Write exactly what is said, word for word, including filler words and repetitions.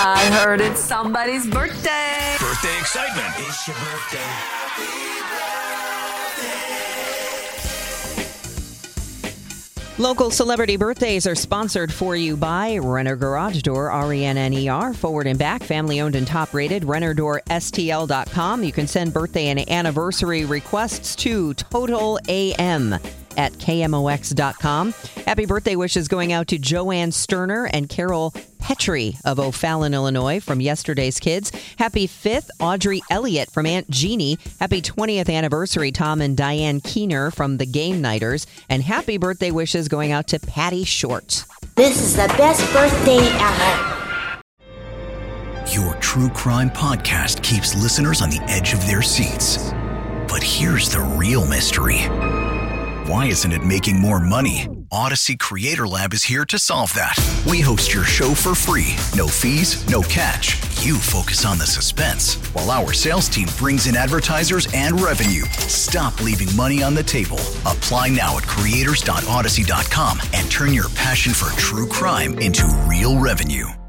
I heard it's somebody's birthday. Birthday excitement. It's your birthday. Local celebrity birthdays are sponsored for you by Renner Garage Door, R E N N E R, forward and back, family owned and top rated, renner door S T L dot com. You can send birthday and anniversary requests to Total A M at K M O X dot com. Happy birthday wishes going out to Joanne Sterner and Carol Petrie of O'Fallon, Illinois, from yesterday's kids. Happy fifth, Audrey Elliott from Aunt Jeannie. Happy twentieth anniversary, Tom and Diane Keener from the Game Nighters. And happy birthday wishes going out to Patty Short. This is the best birthday ever. Your true crime podcast keeps listeners on the edge of their seats. But here's the real mystery. Why isn't it making more money? Odyssey Creator Lab is here to solve that. We host your show for free. No fees, no catch. You focus on the suspense, while our sales team brings in advertisers and revenue. Stop leaving money on the table. Apply now at creators dot odyssey dot com and turn your passion for true crime into real revenue.